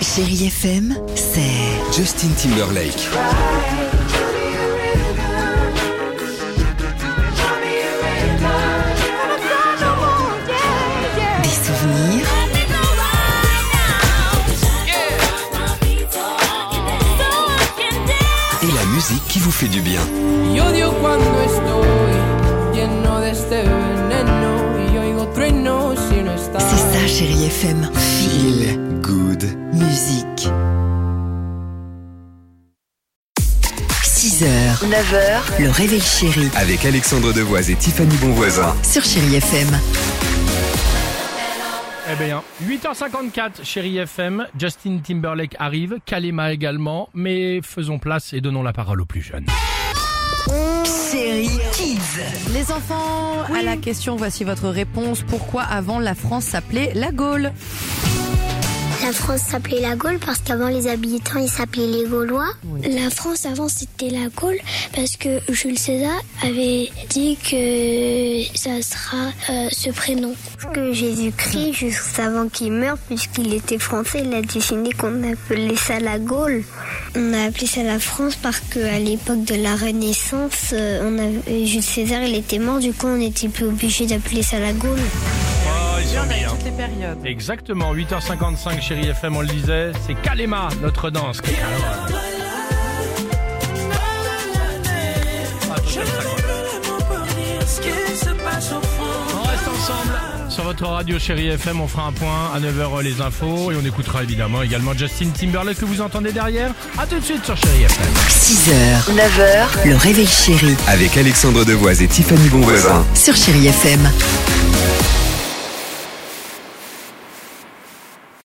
Chérie FM, c'est Justin Timberlake. des souvenirs, Et la musique qui vous fait du bien. Y odio cuando estoy lleno de este veneno y oigo truenos si no estás. c'est ça Chérie FM. Feel good. Musique. 6h, 9h, le réveil chéri Avec Alexandre Devoise et Tiffany Bonvoisin. sur Chérie FM. Eh bien, 8h54, Chérie FM, Justin Timberlake arrive, Kalema également, mais faisons place et donnons la parole aux plus jeunes. Chérie Kids. Les enfants, à la question, voici votre réponse. Pourquoi avant la France s'appelait la Gaule ? La France s'appelait la Gaule parce qu'avant les habitants ils s'appelaient les Gaulois. La France avant c'était la Gaule parce que Jules César avait dit que ça sera ce prénom. Parce que Jésus-Christ, juste avant qu'il meure, puisqu'il était français, il a décidé qu'on appelait ça la Gaule. On a appelé ça la France parce qu'à l'époque de la Renaissance, Jules César il était mort, du coup on n'était plus obligé d'appeler ça la Gaule. Oh, ils sont mis, hein. Toutes les périodes. Exactement, 8h55, Chérie FM, on le disait, c'est Kalema, notre danse. Alors, on reste ensemble sur votre radio Chérie FM, on fera un point à 9h les infos et on écoutera évidemment également Justin Timberlake que vous entendez derrière. A tout de suite sur Chérie FM. 6h, 9h, le réveil chéri Avec Alexandre Devoise et Tiffany Bonvoisin. sur Chérie FM.